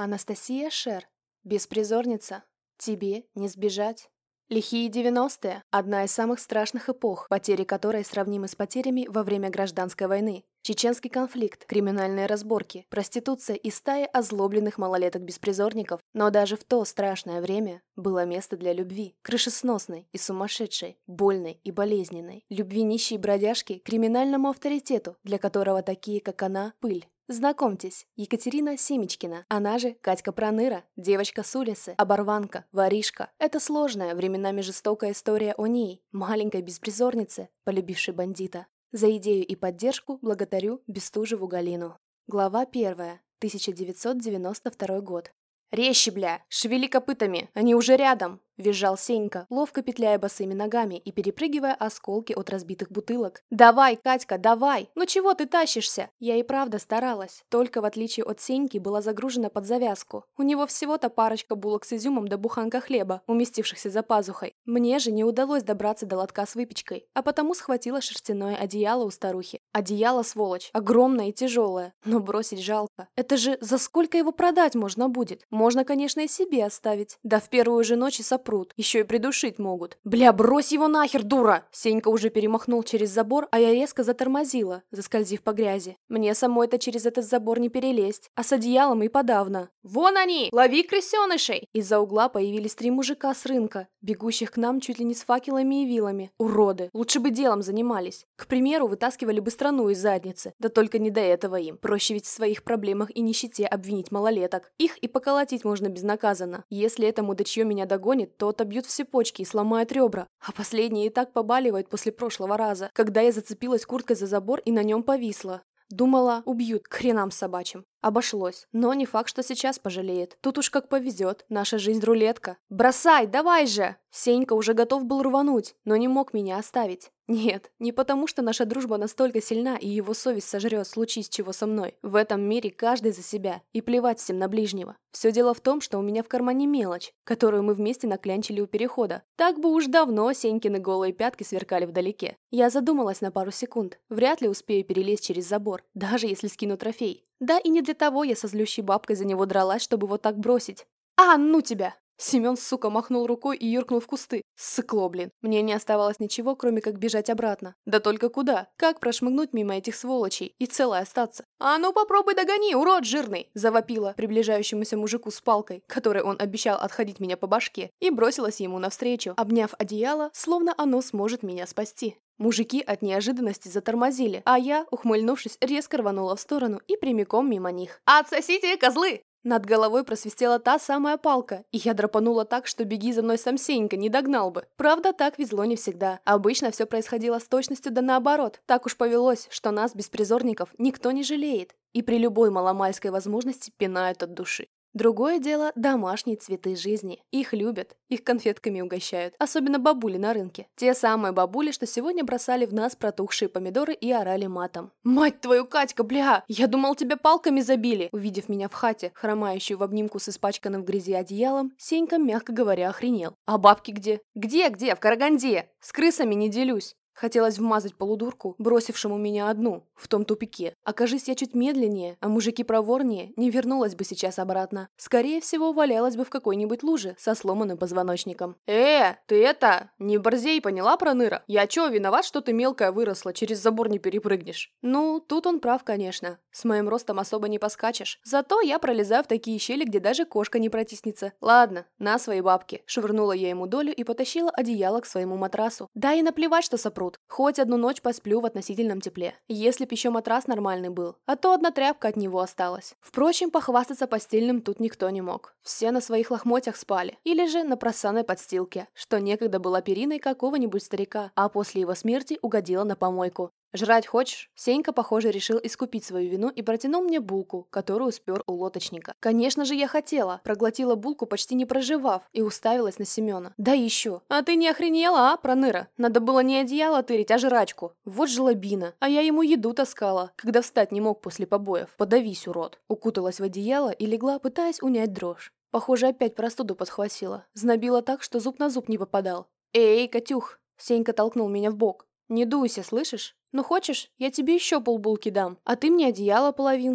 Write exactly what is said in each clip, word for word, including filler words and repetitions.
Анастасия Шер. Беспризорница. Тебе не сбежать. Лихие девяностые – одна из самых страшных эпох, потери которой сравнимы с потерями во время гражданской войны. Чеченский конфликт, криминальные разборки, проституция и стаи озлобленных малолеток-беспризорников. Но даже в то страшное время было место для любви. Крышесносной и сумасшедшей, больной и болезненной. Любви нищей бродяжки к криминальному авторитету, для которого такие, как она, пыль. Знакомьтесь, Екатерина Семечкина, она же Катька Проныра, девочка с улицы, оборванка, воришка. Это сложная, временами жестокая история о ней, маленькой беспризорнице, полюбившей бандита. За идею и поддержку благодарю Бестужеву Галину. Глава первая, тысяча девятьсот девяносто второй год. «Резче, бля! Шевели копытами! Они уже рядом!» – визжал Сенька, ловко петляя босыми ногами и перепрыгивая осколки от разбитых бутылок. «Давай, Катька, давай! Ну чего ты тащишься?» Я и правда старалась, только в отличие от Сеньки была загружена под завязку. У него всего-то парочка булок с изюмом да буханка хлеба, уместившихся за пазухой. Мне же не удалось добраться до лотка с выпечкой, а потому схватила шерстяное одеяло у старухи. Одеяло, сволочь, огромное и тяжелое, но бросить жалко. Это же за сколько его продать можно будет? Можно, конечно, и себе оставить. Да в первую же ночь и сопрут, еще и придушить могут. Бля, брось его нахер, дура! Сенька уже перемахнул через забор, а я резко затормозила, заскользив по грязи. Мне самой-то через этот забор не перелезть, а с одеялом и подавно. Вон они! Лови крысенышей! Из-за угла появились три мужика с рынка, бегущих к нам чуть ли не с факелами и вилами. Уроды! Лучше бы делом занимались. К примеру, вытаскивали бы страну из задницы. Да только не до этого им. Проще ведь в своих проблемах и нищете обвинить малолеток. Их и поколотить можно безнаказанно. Если это мудачье меня догонит, то отобьют все почки и сломают ребра. А последние и так побаливают после прошлого раза, когда я зацепилась курткой за забор и на нем повисла. Думала, убьют к хренам собачьим. Обошлось. Но не факт, что сейчас пожалеет. Тут уж как повезет. Наша жизнь рулетка. «Бросай, давай же!» Сенька уже готов был рвануть, но не мог меня оставить. Нет, не потому что наша дружба настолько сильна и его совесть сожрет, случись чего со мной. В этом мире каждый за себя, и плевать всем на ближнего. Все дело в том, что у меня в кармане мелочь, которую мы вместе наклянчили у перехода. Так бы уж давно Сенькины голые пятки сверкали вдалеке. Я задумалась на пару секунд. Вряд ли успею перелезть через забор, даже если скину трофей. Да и не для того я со злющей бабкой за него дралась, чтобы вот так бросить. «А, ну тебя!» Семен, сука, махнул рукой и юркнул в кусты. Сыкло, блин. Мне не оставалось ничего, кроме как бежать обратно. Да только куда? Как прошмыгнуть мимо этих сволочей и целой остаться? «А ну попробуй догони, урод жирный!» Завопила приближающемуся мужику с палкой, которой он обещал отходить меня по башке, и бросилась ему навстречу, обняв одеяло, словно оно сможет меня спасти. Мужики от неожиданности затормозили, а я, ухмыльнувшись, резко рванула в сторону и прямиком мимо них. «Отсосите, козлы!» Над головой просвистела та самая палка, и я драпанула так, что беги за мной сам Сенька, не догнал бы. Правда, так везло не всегда. Обычно все происходило с точностью да наоборот. Так уж повелось, что нас, беспризорников, никто не жалеет, и при любой маломальской возможности пинают от души. Другое дело – домашние цветы жизни. Их любят, их конфетками угощают. Особенно бабули на рынке. Те самые бабули, что сегодня бросали в нас протухшие помидоры и орали матом. «Мать твою, Катька, бля! Я думал, тебя палками забили!» Увидев меня в хате, хромающую в обнимку с испачканным в грязи одеялом, Сенька, мягко говоря, охренел. «А бабки где?» «Где-где? В Караганде! С крысами не делюсь!» Хотелось вмазать полудурку, бросившему меня одну, в том тупике. Окажись я чуть медленнее, а мужики проворнее, не вернулась бы сейчас обратно. Скорее всего, валялась бы в какой-нибудь луже со сломанным позвоночником. «Э, ты это, не борзей, поняла, Проныра? Я чё, виноват, что ты мелкая выросла, через забор не перепрыгнешь?» Ну, тут он прав, конечно. С моим ростом особо не поскачешь. Зато я пролезаю в такие щели, где даже кошка не протиснется. Ладно, на свои бабки. Швырнула я ему долю и потащила одеяло к своему матрасу. Да и наплевать, что сопрут. Хоть одну ночь посплю в относительном тепле. Если б еще матрас нормальный был, а то одна тряпка от него осталась. Впрочем, похвастаться постельным тут никто не мог. Все на своих лохмотьях спали. Или же на просаной подстилке, что некогда была периной какого-нибудь старика, а после его смерти угодила на помойку. «Жрать хочешь?» Сенька, похоже, решил искупить свою вину и протянул мне булку, которую спер у лоточника. Конечно же, я хотела. Проглотила булку, почти не проживав, и уставилась на Семена. Да еще. «А ты не охренела, а, Проныра? Надо было не одеяло тырить, а жрачку. Вот жлобина. А я ему еду таскала, когда встать не мог после побоев. Подавись, урод». Укуталась в одеяло и легла, пытаясь унять дрожь. Похоже, опять простуду подхватила. Знобила так, что зуб на зуб не попадал. «Эй, Катюх!» Сенька толкнул меня в бок. «Не дуйся, слышишь? Ну хочешь, я тебе еще полбулки дам, а ты мне одеяло половинку».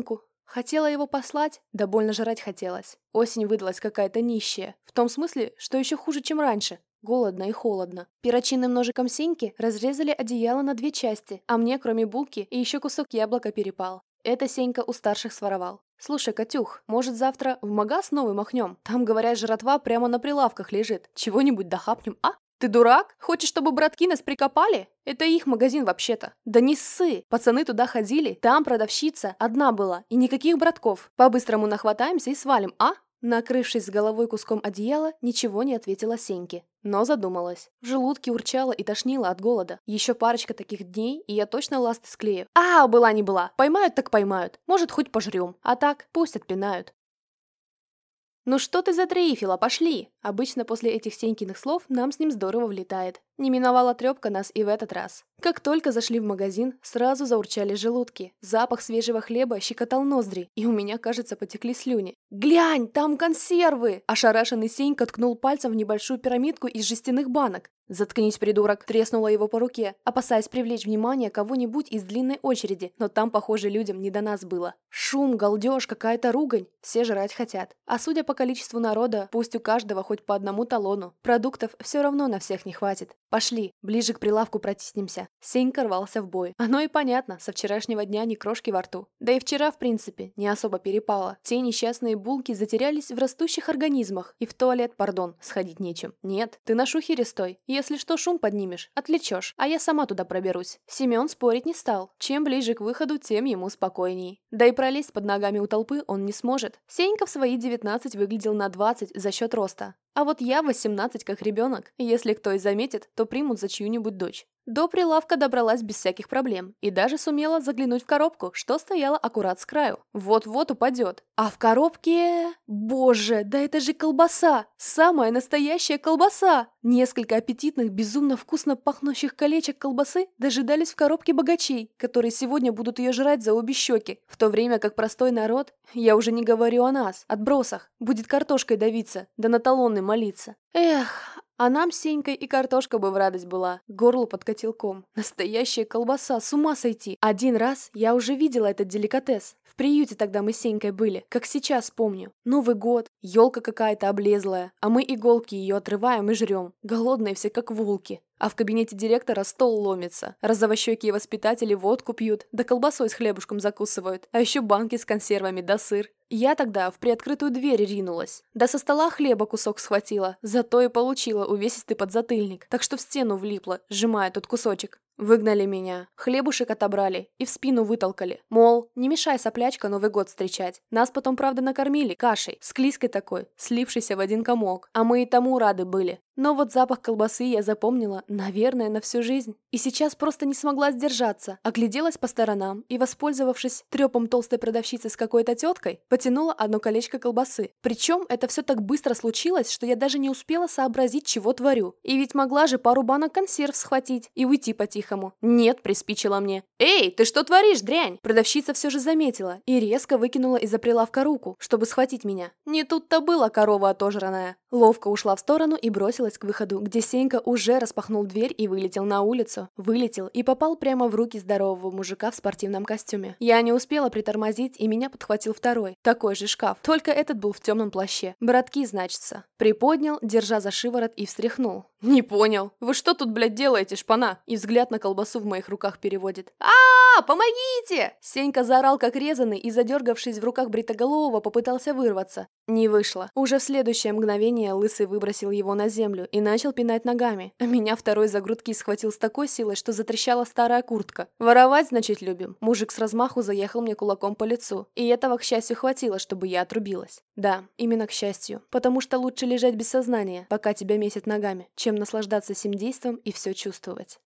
Хотела его послать, да больно жрать хотелось. Осень выдалась какая-то нищая, в том смысле, что еще хуже, чем раньше. Голодно и холодно. Перочинным ножиком Сеньки разрезали одеяло на две части, а мне, кроме булки, и еще кусок яблока перепал. Это Сенька у старших своровал. «Слушай, Катюх, может завтра в магаз новый махнем? Там, говорят, жратва прямо на прилавках лежит. Чего-нибудь дохапнем, а? Ты дурак? Хочешь, чтобы братки нас прикопали? Это их магазин вообще-то». «Да не ссы! Пацаны туда ходили, там продавщица одна была, и никаких братков. По-быстрому нахватаемся и свалим, а?» Накрывшись с головой куском одеяла, ничего не ответила Сеньке, но задумалась. В желудке урчала и тошнило от голода. Еще парочка таких дней, и я точно ласты склею. А, была не была. Поймают так поймают. Может, хоть пожрем. А так, пусть отпинают. «Ну что ты затреифила? Пошли!» Обычно после этих Сенькиных слов нам с ним здорово влетает. Не миновала трепка нас и в этот раз. Как только зашли в магазин, сразу заурчали желудки. Запах свежего хлеба щекотал ноздри, и у меня, кажется, потекли слюни. «Глянь, там консервы!» Ошарашенный Сенька ткнул пальцем в небольшую пирамидку из жестяных банок. «Заткнись, придурок!» Треснула его по руке, опасаясь привлечь внимание кого-нибудь из длинной очереди, но там, похоже, людям не до нас было. Шум, галдеж, какая-то ругань. Все жрать хотят. А судя по количеству народа, пусть у каждого хоть по одному талону. Продуктов все равно на всех не хватит. Пошли, ближе к прилавку протиснемся. Сенька рвался в бой. Оно и понятно, со вчерашнего дня ни крошки во рту. Да и вчера, в принципе, не особо перепало. Те несчастные булки затерялись в растущих организмах. И в туалет, пардон, сходить нечем. Нет, ты на шухере стой. Если что, шум поднимешь, отвлечешь, а я сама туда проберусь. Семен спорить не стал. Чем ближе к выходу, тем ему спокойней. Да и пролезть под ногами у толпы он не сможет. Сенька в свои девятнадцать выглядел на двадцать за счет роста. А вот я в восемнадцать как ребенок. Если кто и заметит, то примут за чью-нибудь дочь. До прилавка добралась без всяких проблем и даже сумела заглянуть в коробку, что стояла аккурат с краю. Вот-вот упадет. А в коробке... Боже, да это же колбаса! Самая настоящая колбаса! Несколько аппетитных, безумно вкусно пахнущих колечек колбасы дожидались в коробке богачей, которые сегодня будут ее жрать за обе щеки, в то время как простой народ, я уже не говорю о нас, отбросах, будет картошкой давиться, да на талоны молиться. Эх... А нам с Сенькой и картошка бы в радость была. К горлу подкатил ком. Настоящая колбаса, с ума сойти. Один раз я уже видела этот деликатес. В приюте тогда мы с Сенькой были, как сейчас помню. Новый год, елка какая-то облезлая, а мы иголки ее отрываем и жрем. Голодные все как волки. А в кабинете директора стол ломится. Розовощекие воспитатели водку пьют, да колбасой с хлебушком закусывают, а еще банки с консервами да сыр. Я тогда в приоткрытую дверь ринулась. Да со стола хлеба кусок схватила, зато и получила увесистый подзатыльник, так что в стену влипла, сжимая тот кусочек. Выгнали меня, хлебушек отобрали и в спину вытолкали. Мол, не мешай, соплячка, Новый год встречать. Нас потом, правда, накормили кашей, склизкой такой, слившейся в один комок. А мы и тому рады были. Но вот запах колбасы я запомнила, наверное, на всю жизнь. И сейчас просто не смогла сдержаться. Огляделась по сторонам и, воспользовавшись трепом толстой продавщицы с какой-то теткой, потянула одно колечко колбасы. Причем это все так быстро случилось, что я даже не успела сообразить, чего творю. И ведь могла же пару банок консерв схватить и уйти по-тихому. Нет, приспичила мне. «Эй, ты что творишь, дрянь?» Продавщица все же заметила и резко выкинула из-за прилавка руку, чтобы схватить меня. Не тут-то было, корова отожранная. Ловко ушла в сторону и бросилась к выходу, где Сенька уже распахнул дверь и вылетел на улицу. Вылетел и попал прямо в руки здорового мужика в спортивном костюме. Я не успела притормозить, и меня подхватил второй, такой же шкаф, только этот был в темном плаще. Братки, значится. Приподнял, держа за шиворот, и встряхнул. «Не понял. Вы что тут, блядь, делаете, шпана?» И взгляд на колбасу в моих руках переводит. а Помогите!» Сенька заорал как резанный и, задергавшись в руках бритоголового, попытался вырваться. Не вышло. Уже в следующее мгновение Лысый выбросил его на землю и начал пинать ногами. А меня второй за грудки схватил с такой силой, что затрещала старая куртка. Воровать, значит, любим. Мужик с размаху заехал мне кулаком по лицу. И этого, к счастью, хватило, чтобы я отрубилась. Да, именно к счастью. Потому что лучше лежать без сознания, пока тебя месят ногами, чем наслаждаться сим действом и все чувствовать.